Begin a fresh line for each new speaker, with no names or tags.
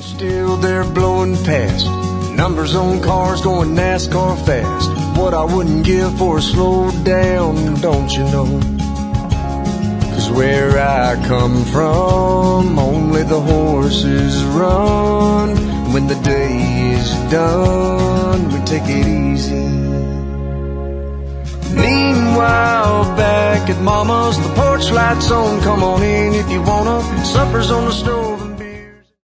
Still they're blowing past, numbers on cars going NASCAR fast. What I wouldn't give for a slow down, don't you know? 'Cause where I come from, only the horses run. When the day is done, we take it easy. Meanwhile, back at Mama's, the porch lights on, come on in if you wanna. Supper's on the stove.